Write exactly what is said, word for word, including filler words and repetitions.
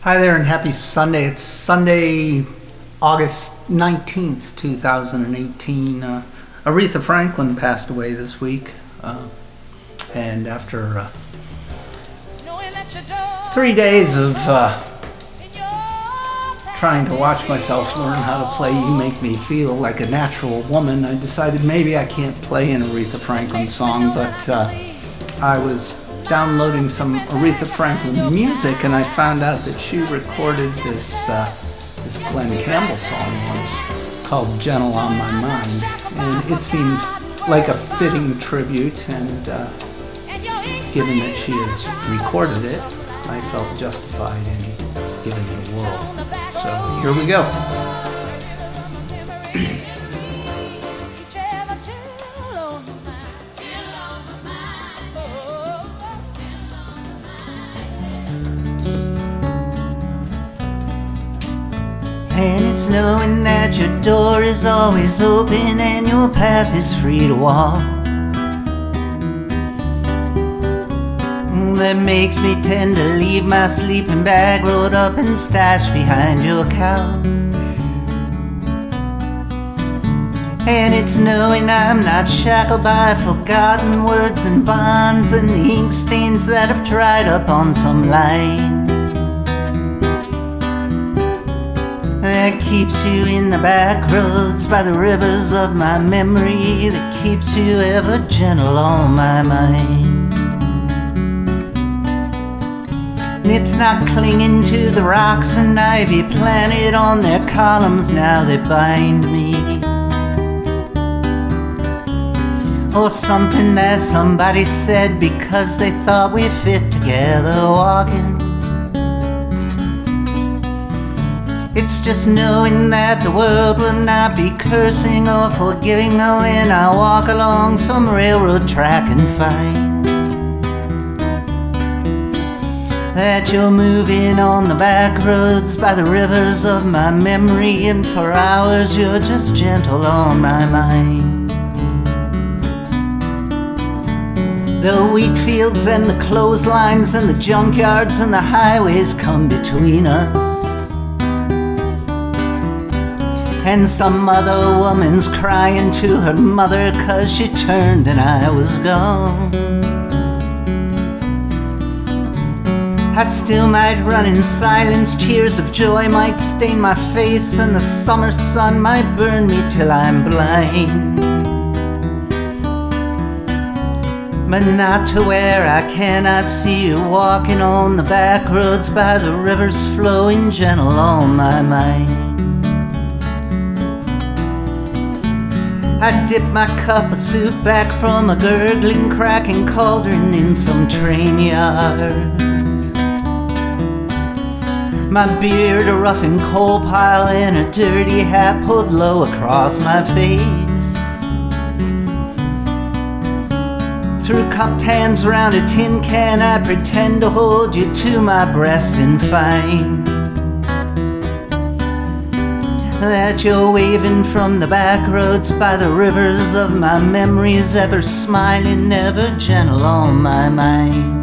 Hi there and happy Sunday. It's Sunday, August nineteenth, two thousand eighteen. Uh, Aretha Franklin passed away this week. Uh, and after uh, three days of uh, trying to watch myself learn how to play You Make Me Feel Like a Natural Woman, I decided maybe I can't play an Aretha Franklin song, but uh, I was downloading some Aretha Franklin music, and I found out that she recorded this uh, this Glenn Campbell song once called Gentle on My Mind, and it seemed like a fitting tribute, and uh, given that she has recorded it, I felt justified in giving it a whirl. So here we go. And it's knowing that your door is always open and your path is free to walk that makes me tend to leave my sleeping bag rolled up and stashed behind your couch. And it's knowing I'm not shackled by forgotten words and bonds and the ink stains that have dried up on some line that keeps you in the back roads by the rivers of my memory, that keeps you ever gentle on my mind. And it's not clinging to the rocks and ivy planted on their columns now that bind me, or something that somebody said because they thought we fit together walking. It's just knowing that the world will not be cursing or forgiving when I walk along some railroad track and find that you're moving on the back roads by the rivers of my memory, and for hours you're just gentle on my mind. The wheat fields and the clotheslines and the junkyards and the highways come between us, and some other woman's crying to her mother 'cause she turned and I was gone. I still might run in silence, tears of joy might stain my face, and the summer sun might burn me till I'm blind, but not to where I cannot see you walking on the back roads by the rivers flowing gentle on my mind. I dip my cup of soup back from a gurgling, cracking cauldron in some train yard, my beard a roughened coal pile and a dirty hat pulled low across my face. Through cupped hands round a tin can I pretend to hold you to my breast and find that you're waving from the back roads by the rivers of my memories, ever smiling, ever gentle on my mind.